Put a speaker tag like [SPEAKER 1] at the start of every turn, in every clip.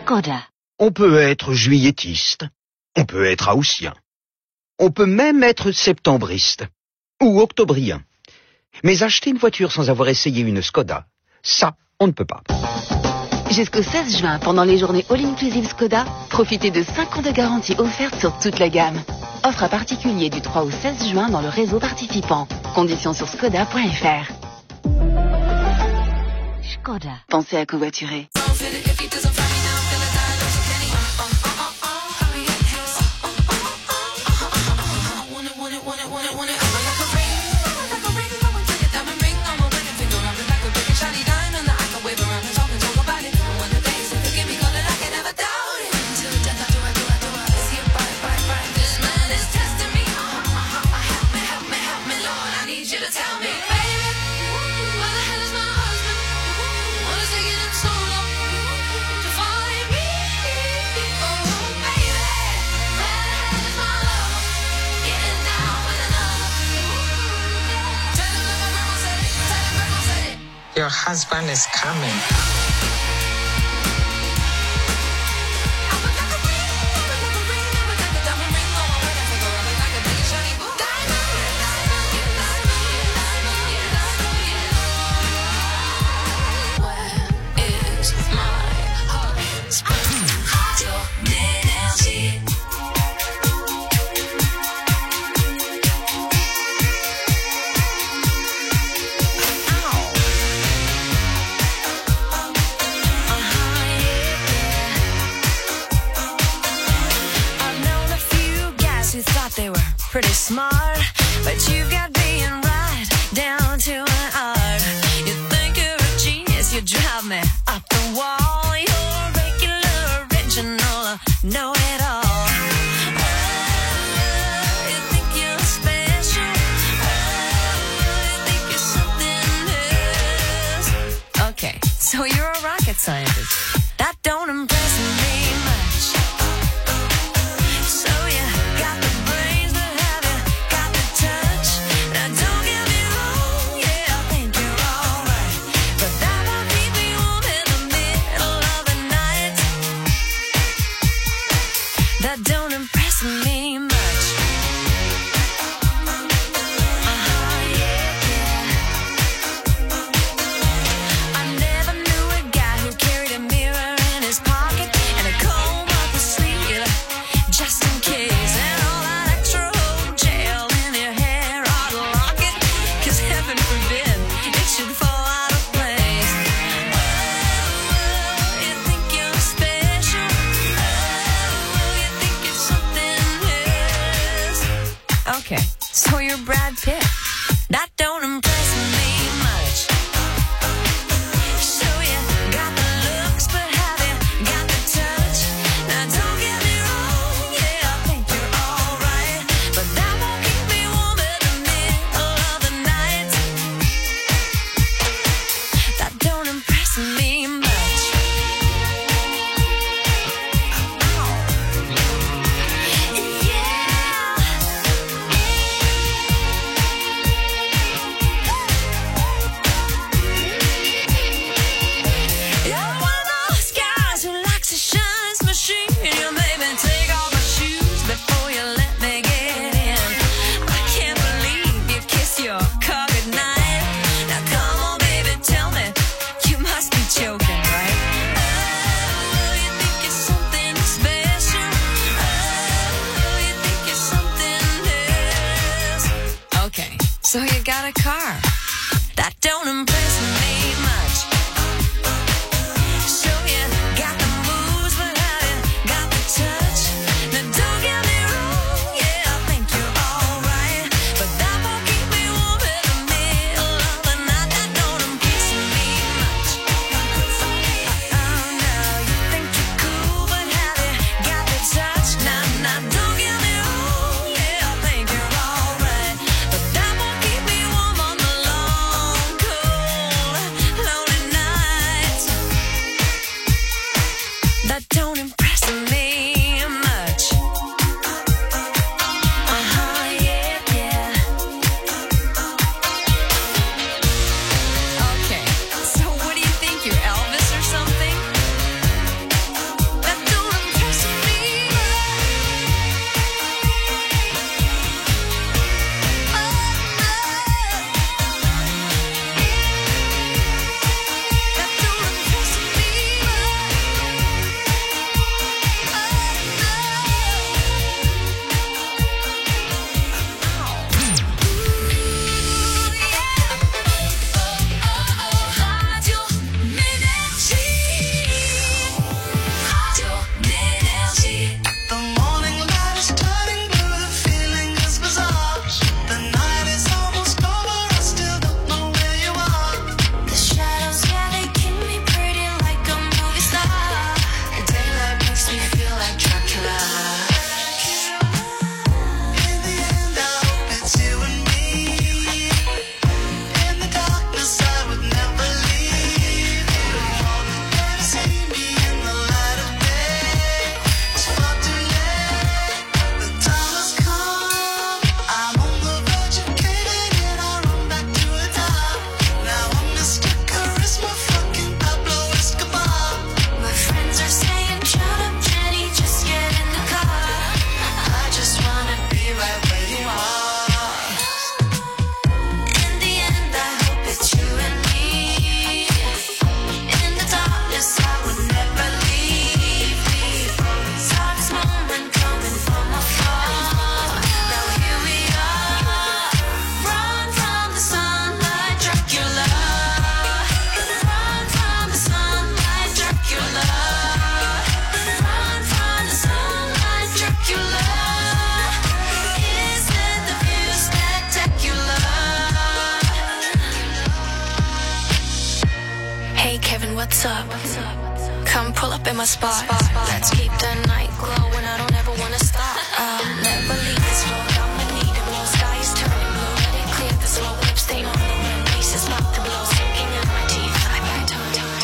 [SPEAKER 1] Skoda.
[SPEAKER 2] On peut être juillettiste, on peut être haussien, on peut même être septembriste ou octobrien. Mais acheter une voiture sans avoir essayé une Skoda, ça, on ne peut pas.
[SPEAKER 1] Jusqu'au 16 juin, pendant les journées All-Inclusive Skoda, profitez de 5 ans de garantie offerte sur toute la gamme. Offre à particulier du 3 au 16 juin dans le réseau participant. Conditions sur skoda.fr. Skoda. Pensez à covoiturer.
[SPEAKER 3] Your husband is coming.
[SPEAKER 4] They were pretty smart, but you've got being right down to an art. You think you're a genius, you drive me up the wall. You're regular, original, know it all. Oh, you think you're special. Oh, you think you're something else. Okay, so you're a rocket scientist. That don't impress me much. So you got the brains, but have you got the touch? Now don't get me wrong, yeah, I think you're alright, but that won't keep me warm in the middle of the night. That don't impress me much. Yeah. I never knew a guy who carried a mirror come pull up in my spot. Let's keep the night glowing, I don't ever wanna stop. I'll never leave this road, I'ma need it. Blue sky is turning blue, let it clear. The slow lip stain on the wind, pieces about to blow, sinking in my teeth. I bite tongue.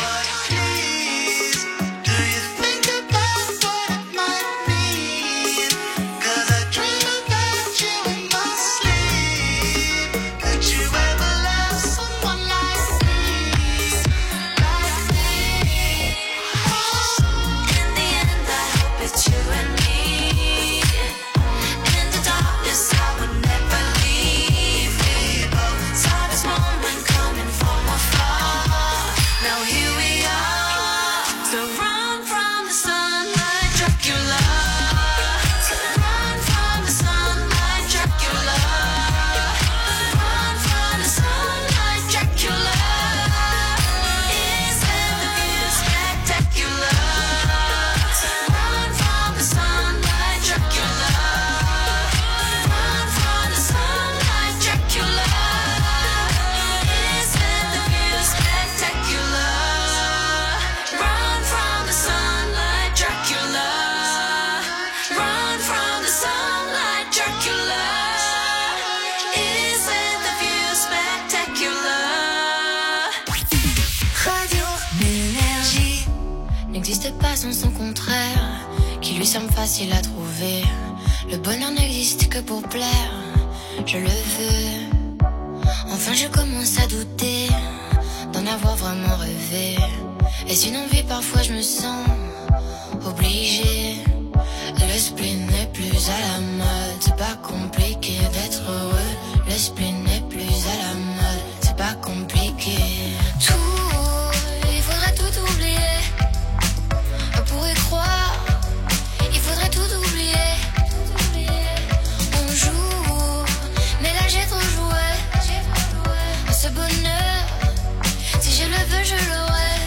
[SPEAKER 4] Sans son contraire, qui lui semble facile à trouver. Le bonheur n'existe que pour plaire, je le veux. Enfin je commence à douter d'en avoir vraiment rêvé. Est-ce une envie? Parfois je me sens obligée. Le spleen n'est plus à la mode, c'est pas compliqué d'être heureux. Le spleen n'est plus à la mode, c'est pas compliqué. Il faudrait tout oublier. Pour y croire, il faudrait tout oublier. On joue, mais là j'ai trop joué. Ce bonheur, si je le veux, je l'aurai.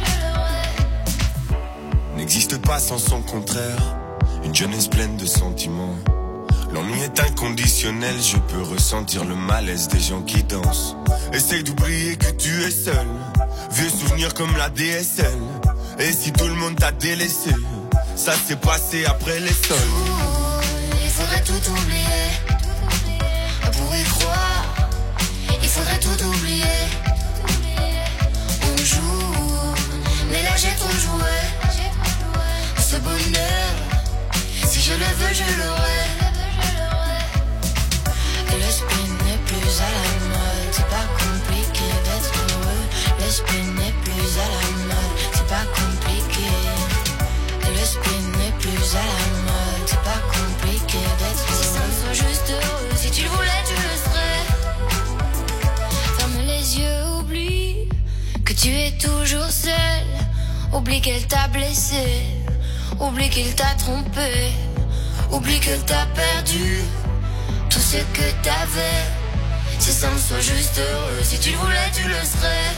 [SPEAKER 5] N'existe pas sans son contraire. Une jeunesse pleine de sentiments. L'ennui est inconditionnel, je peux ressentir le malaise des gens qui dansent. Essaye d'oublier que tu es seul. Vieux souvenirs comme la DSL. Et si tout le monde t'a délaissé, ça s'est passé après les sols.
[SPEAKER 4] Il faudrait tout oublier. Pour y croire, il faudrait tout oublier. On joue, mais là j'ai trop joué. Ce bonheur, si je le veux, je l'aurai. Le spleen n'est plus à la mode, c'est pas compliqué d'être heureux. Le spleen n'est plus à la mode, c'est pas compliqué. Le spleen n'est plus à la mode, c'est pas compliqué d'être heureux. Si ça me soit juste heureux, si tu le voulais, tu le serais. Ferme les yeux, oublie que tu es toujours seul. Oublie qu'elle t'a blessé, oublie qu'il t'a trompé, oublie que t'as perdu tout ce que t'avais. Si ça me soit juste heureux, si tu le voulais, tu le serais.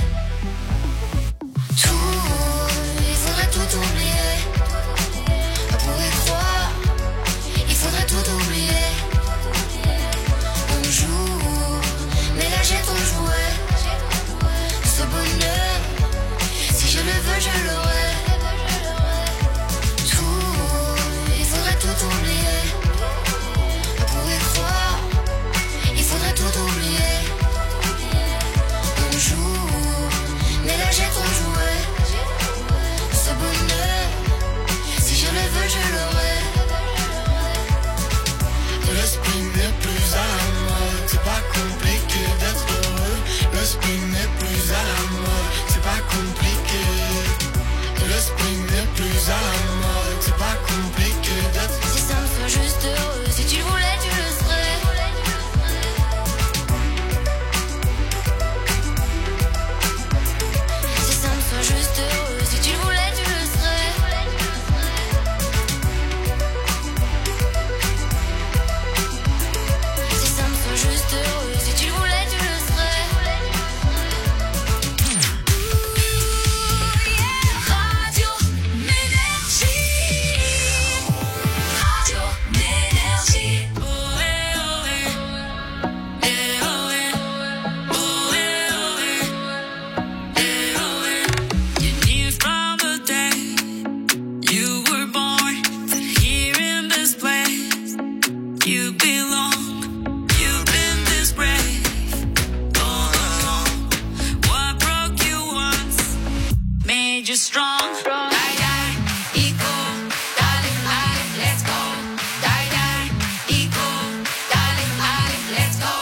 [SPEAKER 4] Il faudrait tout oublier. Pour y croire, il faudrait tout oublier. On joue, mais là j'ai trop joué. Ce bonheur, si je le veux, je l'aurai. Il faudrait tout oublier. Pour y croire, il faudrait tout oublier. On joue, mais là j'ai trop joué. Ce bonheur, si je le veux, je l'aurai. Le spleen n'est plus à la mode, c'est pas compliqué d'être heureux. Le spleen n'est plus à la mode, c'est pas compliqué. Le spleen n'est plus à la mode, c'est pas compliqué d'être heureux. Si ça me soit juste heureux, si tu le voulais, tu le serais. Si ça me soit juste heureux, si tu le voulais, tu le serais. Si ça me soit juste heureux, si tu le voulais, tu le serais. Radio Ménergie. strong. Die, die, equal, darling, let's go. Die, die, equal, darling, let's go.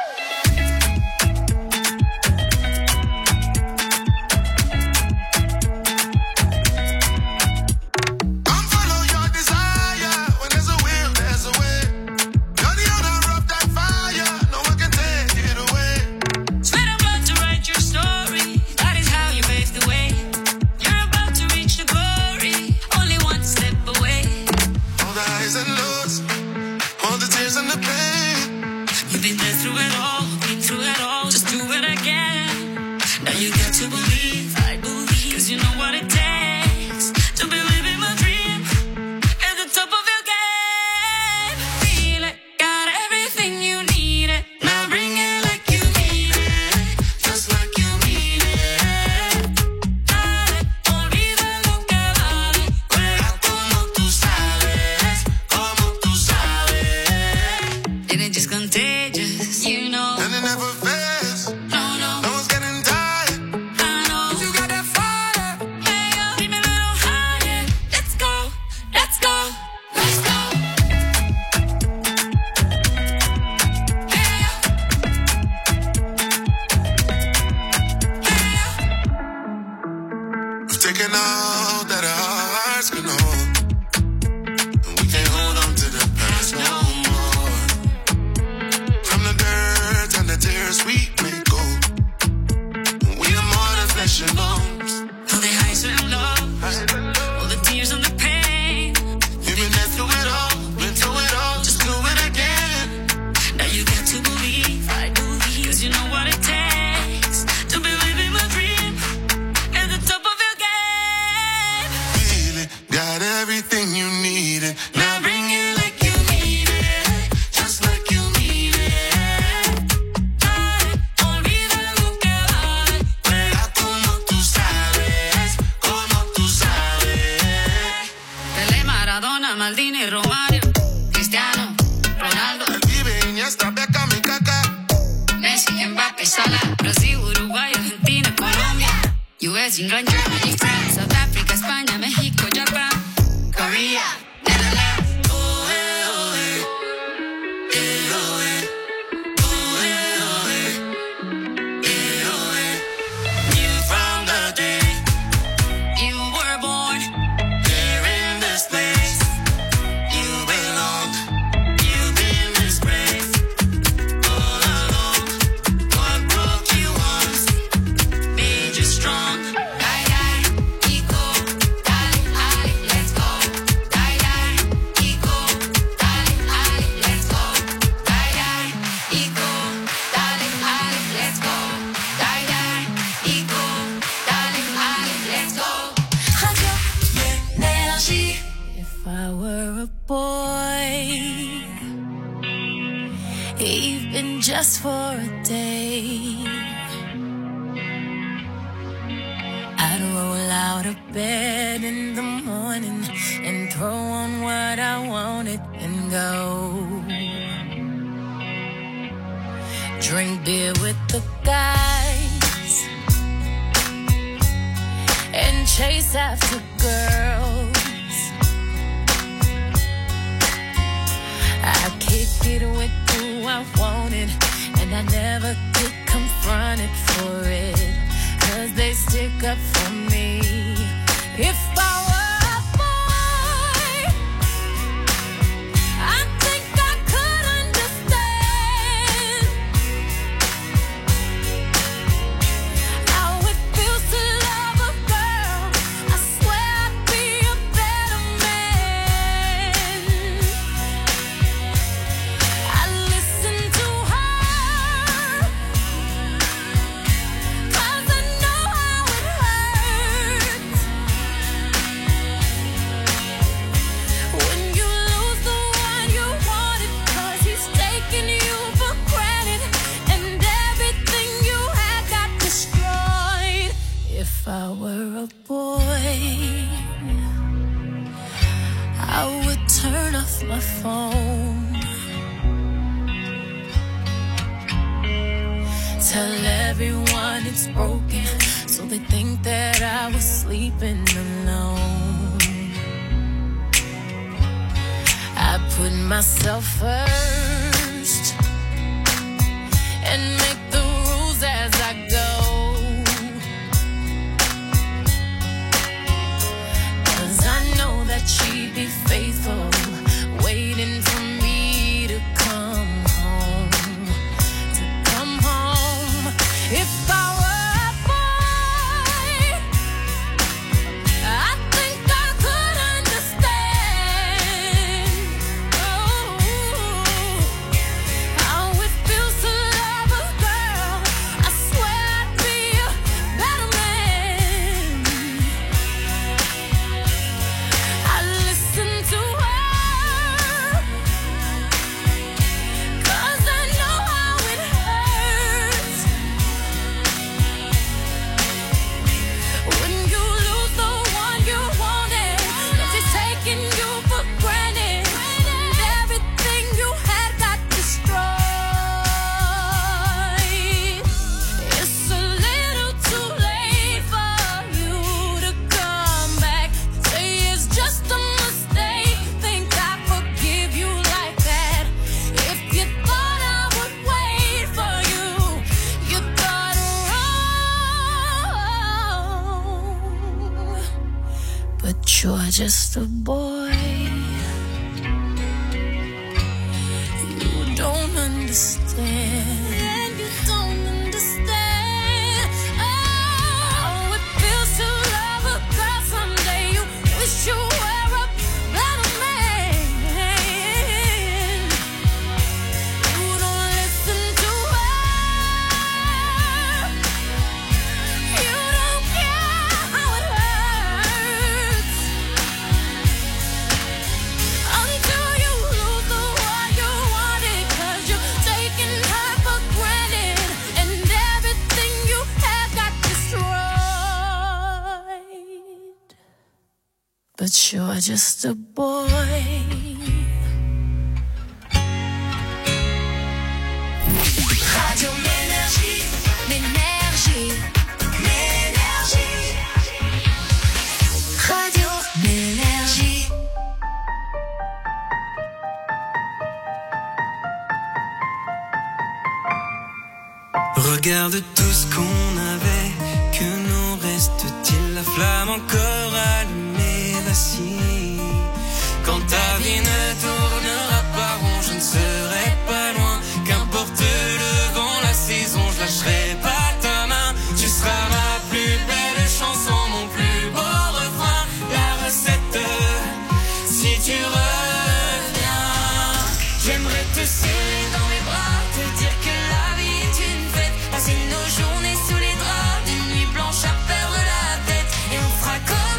[SPEAKER 5] Come follow your desire. When there's a will, there's a way. You're the owner of that fire. No one can take it away.
[SPEAKER 4] Sweat and blood to write your story. That is how you pave the way. You're about to reach the glory. Only one step away.
[SPEAKER 5] All the highs and lows, all the tears and the pain.
[SPEAKER 4] You've been there through it all, been through it all. Just do it again. Now you got to believe, I believe, 'cause you know what it takes to believe in my dream. At the top of your game, feel it, got everything you need it. Now bring it like you need it, just like you need it. Dale, olvida lo que vale, juega como tú sabes, como tú sabes. And it's just contagious, you know.
[SPEAKER 5] And it never fails.
[SPEAKER 4] No, no.
[SPEAKER 5] No one's getting tired.
[SPEAKER 4] I know you got that fire. Hey, yo, keep me a little higher. Let's go, let's go, let's go. Hey, yo. Hey, yo.
[SPEAKER 5] We've taken all that our hearts can hold, and we can't hold on to the past no more. From the dirt and the tears we make gold. We are more than flesh and bones.
[SPEAKER 4] All the highs and lows, all the tears and the pain.
[SPEAKER 5] You've been there through it all, been through it all. Just do it again.
[SPEAKER 4] Now you got to believe, I believe, 'cause you know what it takes to believe in my dream. At the top of your game.
[SPEAKER 5] Feel it, got everything you needed.
[SPEAKER 4] Now bring it like you need it, just like you need it. Dale, olvida lo que vale,
[SPEAKER 5] Juega como tú sabes, como tú sabes.
[SPEAKER 4] Pelé, Maradona, Maldini, Romario, Cristiano, Ronaldo,
[SPEAKER 5] El Pibe, Iniesta, Beckham y Kaká.
[SPEAKER 4] Messi, Mbappé, Salah, Brasil, Uruguay, Argentina, Colombia, US, England, Germany, France, South Africa, España, México, Japan, Korea, Netherlands. Oh, eh, oh, eh. Eh, oh, eh. Oh, eh, oh, eh. Eh, oh, eh.
[SPEAKER 5] Knew from the day
[SPEAKER 4] You were born,
[SPEAKER 5] here in this place, you belong. You've been disgraced all along. What broke you once
[SPEAKER 4] made you strong. Die, die, equal, darling, let's go. Die, die, equal, darling, let's go. Die, die, equal, darling, let's go. Die, die, equal, darling, let's go. Radio Énergie. If I were a boy, even just for a day, I'd roll out of bed in the morning and throw on what I wanted and go. Drink beer with the guys and chase after girls. I kick it with who I wanted, and I never get confronted for it, 'cause they stick up for me. If I were a boy, I think I could understand how it feels to love a girl. I swear I'd be a better man. I listen to her, 'cause I know how it hurts when you lose the one you wanted, 'cause he's taking you for granted and everything you had got destroyed. If I were a boy, I would turn off my phone, tell everyone it's broken, so they think that I was sleeping alone. I put myself first and make the rules as I go, 'cause I know that she'd be faithful, waiting for me to come home, to come home. If I were a boy, I think I could understand, oh, how it feels to love a girl. I swear I'd be a better man. I listen to her, 'cause I know how it hurts when you lose the one you wanted. If it's taking you for granted, and everything you had got destroyed. It's a little too late for you to come back. Say it's just a mistake. Think I forgive you like that? If you thought I would wait for you, you thought wrong. But you're just a boy. You don't understand. You don't understand. Oh, it feels to love a girl someday. You wish you were a better man. You don't listen to her. You don't care how it hurts until you lose the one you wanted, 'cause you're taking her for granted, and everything you had got destroyed. But you're just a boy. Radio Ménergie, Ménergie, Ménergie. Radio Ménergie.
[SPEAKER 6] Regarde tout ce qu'on avait, que nous reste-t-il? La flamme encore allumée, voici. Quand ta vie ne tournera pas rond, je ne serai pas loin. Qu'importe le vent, la saison, je lâcherai pas ta main. Tu seras ma plus belle chanson, mon plus beau refrain. La recette, si tu reviens, j'aimerais te serrer dans mes bras, te dire que la vie est une fête. Passer nos journées sous les draps, des nuits blanches à perdre la tête, et on fera comme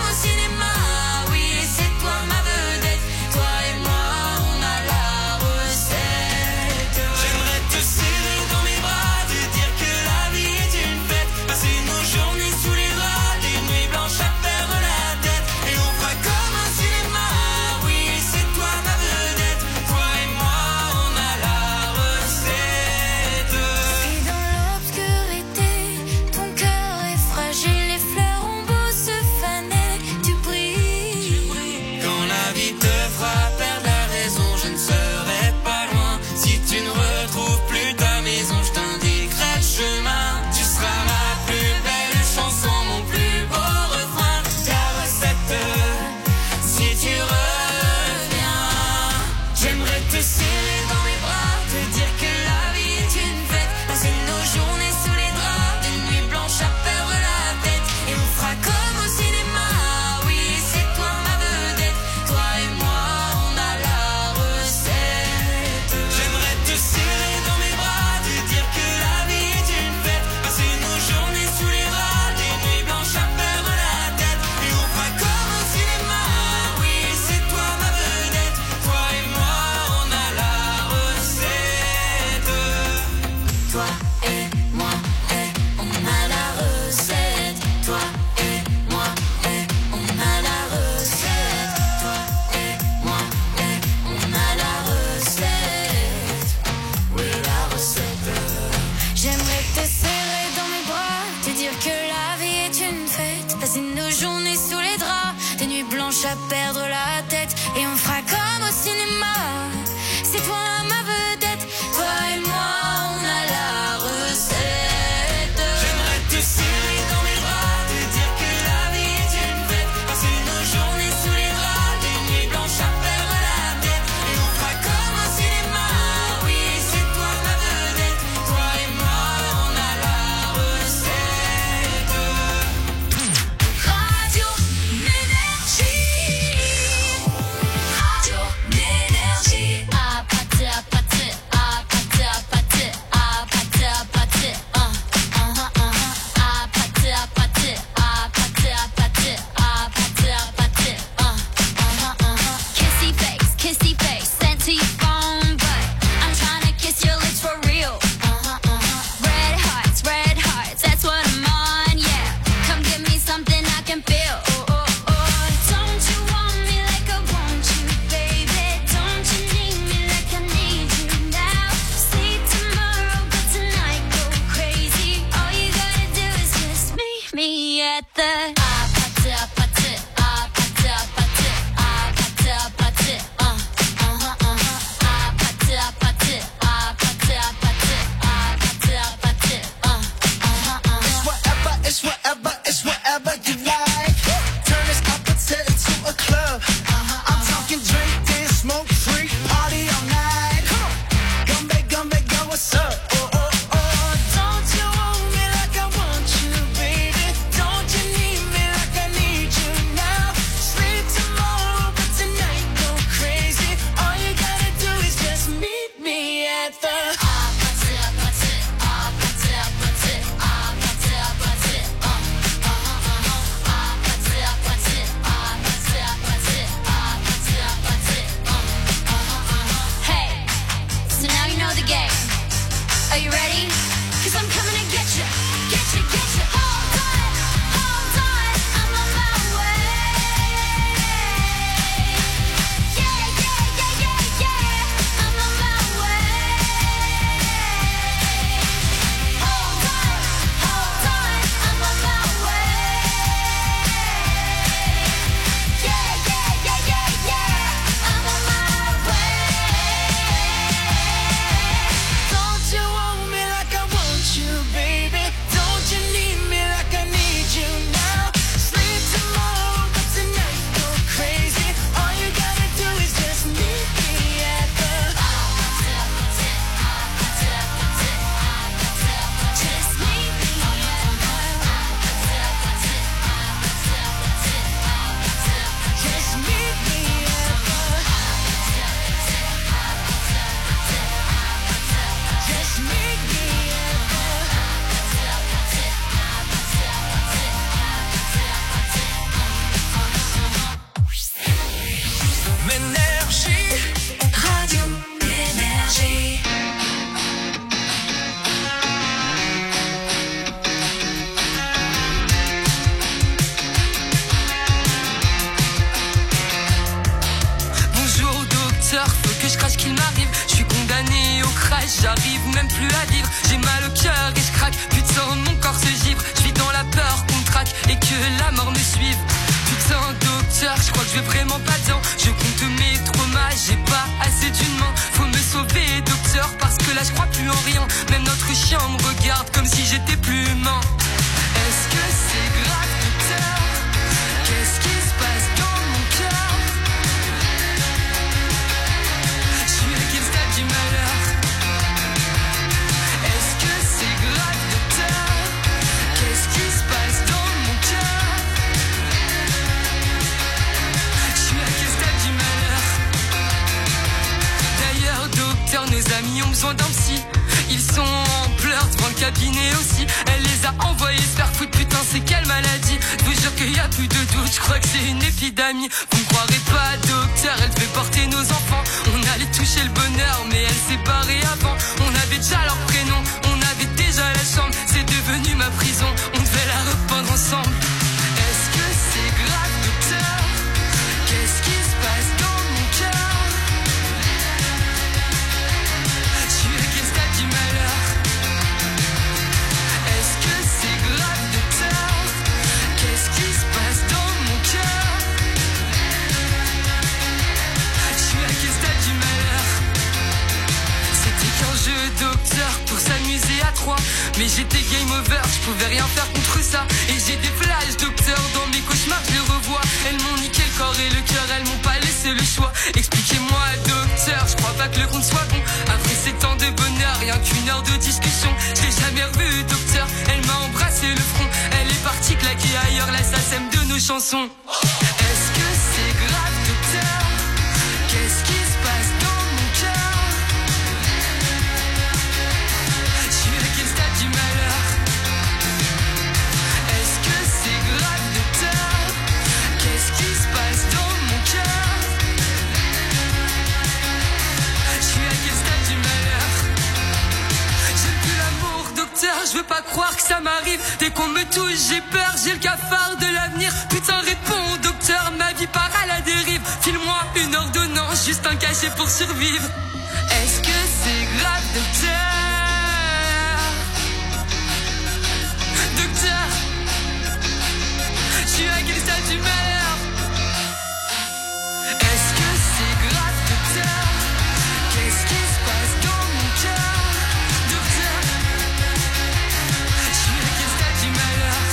[SPEAKER 4] blanche à perdre la tête. Et on fera comme au cinéma. C'est toi ma vedette, toi et moi on a la recette.
[SPEAKER 6] J'aimerais te serrer dans mes bras, te dire que la vie est une fête. Passer nos journées sous les draps, des nuits blanches à perdre la tête. Et on fera comme au cinéma, oui c'est toi ma vedette, toi et moi on a la recette.
[SPEAKER 4] Radio Énergie, Radio Énergie. Ah pâté, ah pâté, ah pâté, ah pâté, ah pâté, ah pâté, ah pâté, ah pâté, ah pâté, ah pâté, ah pâté, ah pâté, kissy face, sent to your phone, but I'm trying to kiss your lips for real. Red hearts, that's what I'm on, yeah. Come give me something I can feel. Don't you want me like I want you, baby? Don't you need me like I need you now? Sleep tomorrow, but tonight go crazy. All you gotta do is just meet me at the
[SPEAKER 6] It's whatever, it's whatever you like. Turn this opposite into a club. I'm talking drink, dance, smoke, free, party all night. Come back, go, what's up? Don't you want me like I want you, baby? Don't you need me like I need you now? Sleep tomorrow, but tonight go crazy. All you gotta do is just meet me at the
[SPEAKER 4] Hey, so now you know the game. Are you ready? 'Cause I'm coming to get you, get you, get you. Hold on, I'm on my way. Yeah, I'm on my way. Hold on, I'm on my way. Yeah, I'm on my way.
[SPEAKER 6] Don't you want me like I want you, baby? Don't you need me like I need you now? Sleep tomorrow, but tonight go crazy. All you gotta do is just meet me at the
[SPEAKER 4] Just meet me
[SPEAKER 6] just meet me at the just meet me at Ménergie,
[SPEAKER 4] Radio Énergie.
[SPEAKER 6] Bonjour docteur, faut que je crache qu'il m'arrive. Je suis condamné au crash, j'arrive même plus à vivre. J'ai mal au cœur et je craque, putain mon corps se givre. Je vis dans la peur qu'on me traque et que la mort me suive. Putain docteur, je crois que je vais vraiment pas bien. Je compte mes traumas, j'ai pas assez d'une main. Faut me sauver docteur, parce que là je crois plus en rien. Même notre chien me regarde comme si j'étais plus humain. Est-ce que c'est grave docteur? Qu'est-ce qui se passe dans mon cœur? Je suis à quel stade du malheur? Est-ce que c'est grave docteur? Qu'est-ce qui se passe dans mon cœur? Je suis à quel stade du malheur? D'ailleurs docteur, nos amis ont besoin d'un psy. Ils sont en pleurs devant le cabinet aussi. Elle les a envoyés se faire foutre, putain c'est quelle maladie. Je vous jure qu'il y a plus de doute, je crois que c'est une épidémie. Vous ne croirez pas docteur, elle devait porter nos enfants. On allait toucher le bonheur mais elle s'est barrée avant. On avait déjà leur prénom, on avait déjà la chambre. C'est devenu ma prison, on devait la repeindre ensemble. Est-ce que c'est grave docteur? Qu'est-ce qui se passe dans mon cœur? Je suis à quel stade du malheur? Est-ce que c'est grave docteur? Qu'est-ce qui se passe dans mon cœur? mais j'étais game over, je pouvais rien faire contre ça. Et j'ai des flashs, docteur, dans mes cauchemars, je les revois. Elles m'ont niqué le corps et le cœur, elles m'ont pas laissé le choix. Expliquez-moi, docteur, je crois pas que le compte soit bon. Après 7 ans de bonheur, rien qu'une heure de discussion. Je l'ai jamais revu, docteur, elle m'a embrassé le front. Elle est partie claquer ailleurs, la SACEM de nos chansons. Est-ce que c'est grave, docteur? Qu'est-ce qui se passe dans mon cœur? Je suis à quel stade du malheur? Est-ce que c'est grave, docteur? Qu'est-ce qui se passe dans mon cœur? Je suis à quel stade du malheur? J'ai plus l'amour, docteur, je veux pas croire que ça m'arrive. Dès qu'on me touche, j'ai peur, j'ai le cafard de l'avenir. Putain, réponds, docteur, ma vie part à la dérive. File-moi une ordonnance, juste un cachet pour survivre. Est-ce que c'est grave, docteur? Docteur, je suis à quel stade du malheur? Est-ce que c'est grave, docteur? Qu'est-ce qui se passe dans mon cœur? Docteur, je suis à quel stade du malheur?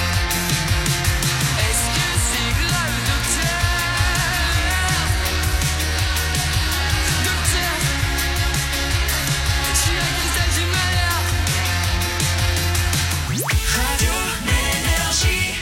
[SPEAKER 6] Est-ce que c'est grave, docteur? Docteur, je suis à quel stade du malheur? Radio Énergie.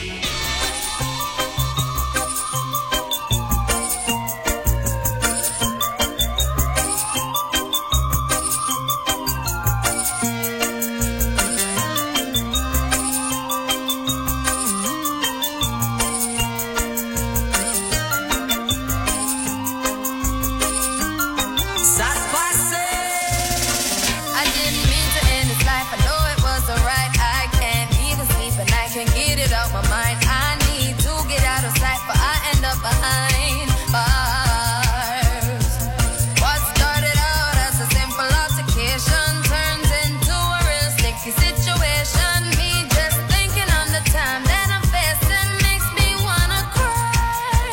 [SPEAKER 4] Ça se passait. I didn't mean to end this life. I know it wasn't right. I can't even sleep and I can't get it out my mind. I need to get out of sight, but I end up behind bars. What started out as a simple altercation turns into a real sticky situation. Me just thinking on the time that I'm facing makes me wanna cry.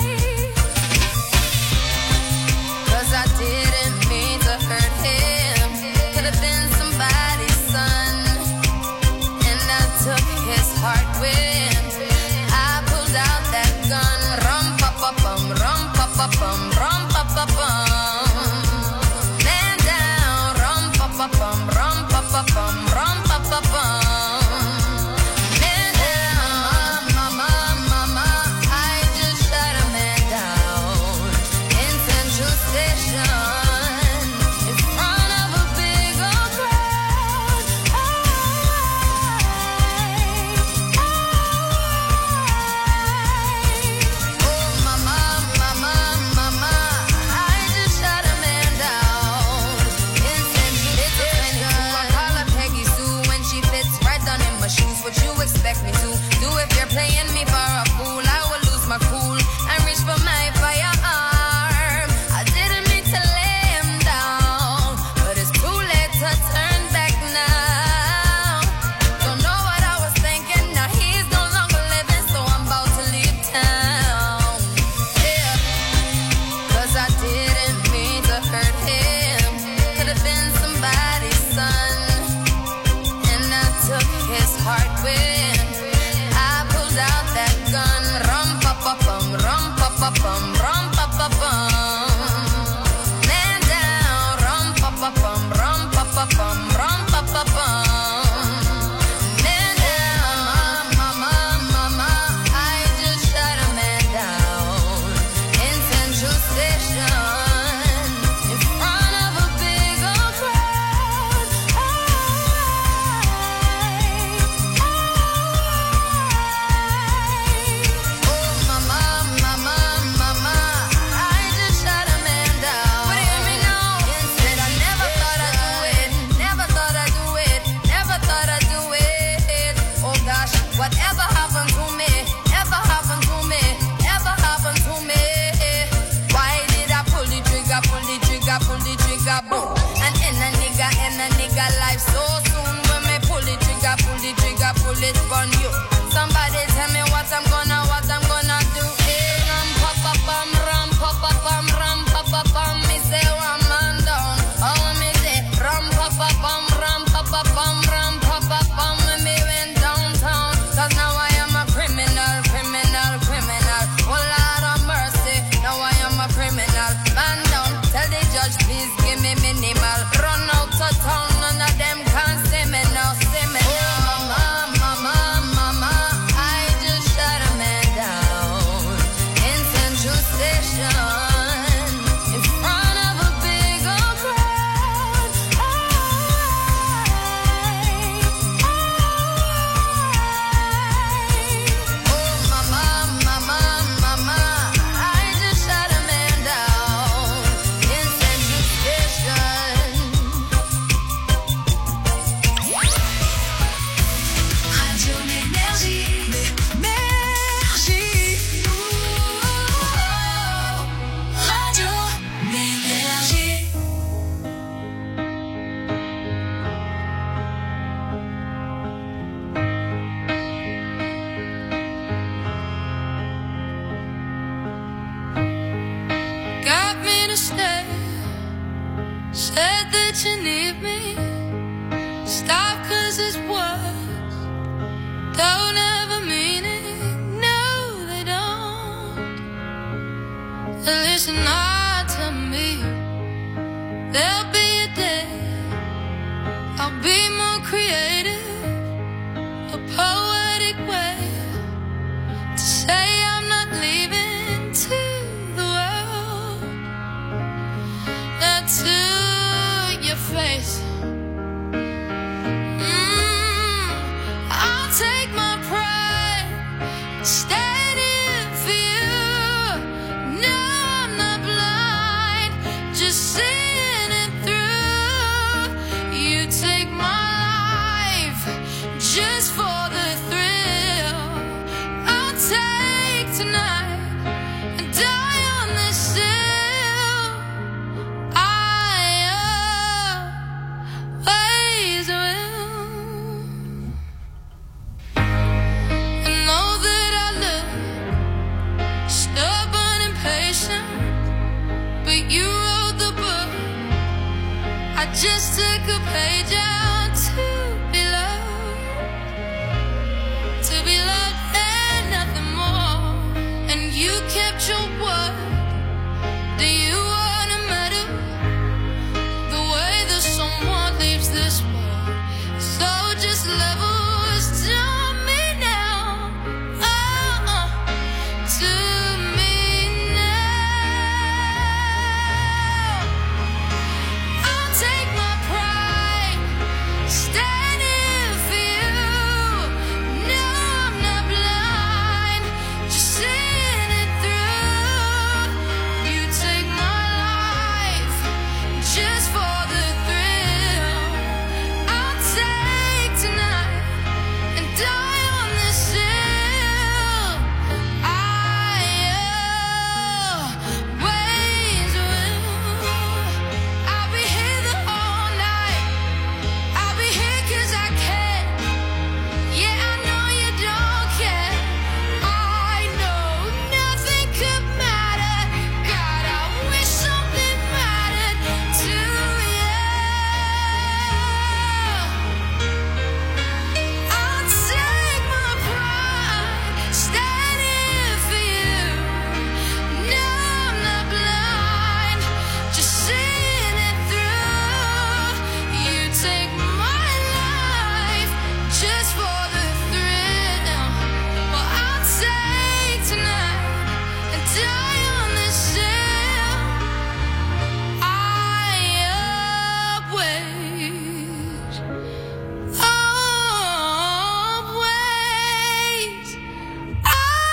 [SPEAKER 4] 'Cause I didn't mean to hurt him. Could have been somebody's son. And I took his heart when I pulled out that gun. Rum pa pa bum, rum pa pa bum, rum pa pa bum. Man down, rum pa pa bum, rum pa pa bum, rum pa pa bum. Man down, mama, mama, I just shot a man down in Central Station in front of a big old crowd. Oh, mama, mama, mama, I just shot a man down in Central Station. I call her Peggy Sue when she fits right down in my shoes. What you expect me to do if you're playing me for a fool? I will lose my cool and reach for my firearm. I didn't mean to lay him down, but it's too late to turn back now. Don't know what I was thinking, now he's no longer living, so I'm about to leave town. Yeah, 'cause I didn't mean to hurt him. Could have been somebody's son. And I took his heart when I pulled out that gun. Rum pa pa bum, rum pa pa bum, rum pa pa bum. Man down, rum pa pa bum, rum pa pa bum, rum pa pa bum. Man down, mama, mama, I just shot a man down in Central Station in front of a big old crowd. Oh, mama, mama, mama,
[SPEAKER 7] you need me. Stop 'cause it's words don't ever mean it. No, they don't. Listen hard to me. There'll be a day I'll be more creative, a poetic way to say I'm not leaving to the world, not to your face. I'll take my pride, standing for you. No, I'm not blind, just seeing it through. You take my life just for the thrill. I'll take tonight and die on this hill. I always will. I know that I look stubborn and patient, but you wrote the book. I just took a page out to be loved and nothing more. And you kept your word. Do you want a medal? The way that someone leaves this world. So just level is to me now. To me now. I'll take my pride, standing for you. No, I'm not blind, just seeing it through. You take my life just for the thrill. I'll take tonight and die on this hill. I always will. I'll be here the whole night. I'll be here 'cause I can. Yeah, I know you don't care. I know nothing could matter. God, I wish something mattered to you. I'll take my pride, standing for you. No, I'm not blind, just seeing it through. You take my life just for the thrill. Well, I'll take tonight and die on this hill. I always, always, I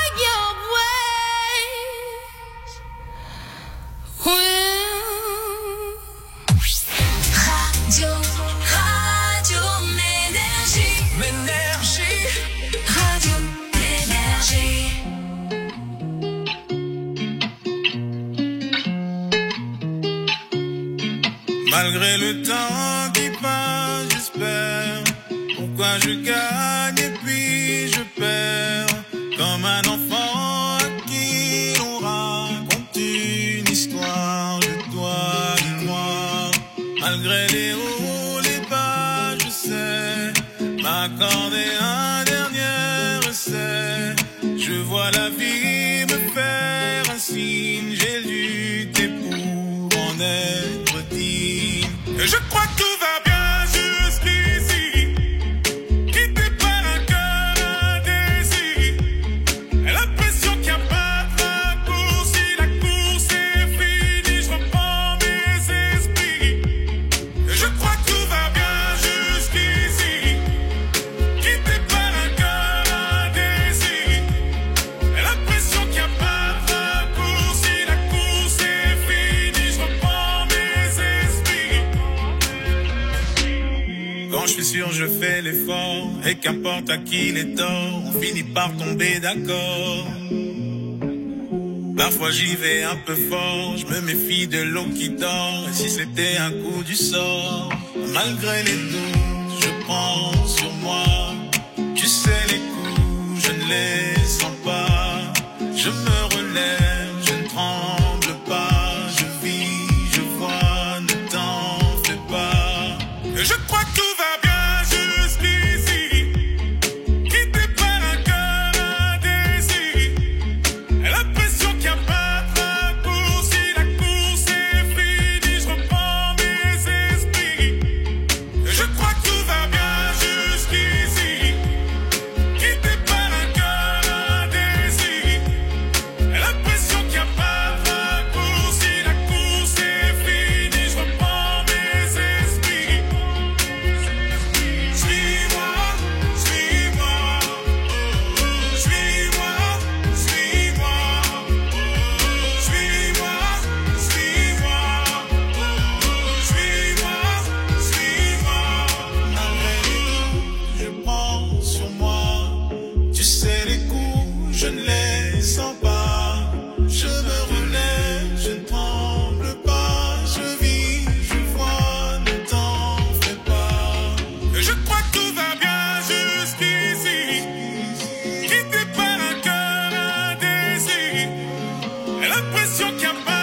[SPEAKER 7] always will.
[SPEAKER 4] Radio Ménergie.
[SPEAKER 6] Ménergie.
[SPEAKER 4] Radio Ménergie.
[SPEAKER 5] Malgré le temps qui passe, j'espère. Pourquoi je gagne et puis je perds. Comme un enfant à qui l'on raconte une histoire de toi et moi. Malgré les hauts, les bas, je sais m'accorder un dernier essai. Je vois la vie me faire un signe. J'ai lutté pour en être digne. Et je crois que tout va bien jusqu'ici. Quitté par un cœur indécis. Et l'impression qu'il n'y a pas de raccourci. La
[SPEAKER 8] je suis sûr je fais l'effort. Et qu'importe à qui les torts, on finit par tomber d'accord. Parfois j'y vais un peu fort, je me méfie de l'eau qui dort. Et si c'était un coup du sort, malgré les doutes, je prends sur moi. Tu sais les coups, je ne les sens pas. Je me relève, je ne tremble pas. Je vis, je vois, ne t'en fais pas. Et je crois que tout va bien jusqu'ici. Quitté par un cœur indécis. Et la pression qui abat ma course. Si la course est finie, je reprends mes esprits. Et je crois que tout va bien jusqu'ici. Quitté par un cœur indécis. Et la pression qui abat ma course. Si la course est finie, je reprends mes esprits. Suis-moi, suis-moi, suis-moi, suis-moi, suis-moi, suis-moi, suis-moi, suis-moi. Malgré les doutes, je prends sur moi. Tu sais les coups, je ne les sens pas. Je me relève, je ne tremble pas. Je vis, je vois, ne t'en fais pas. Et je crois que tout va bien jusqu'ici. Quitté par un cœur indécis. Et la pression qui abat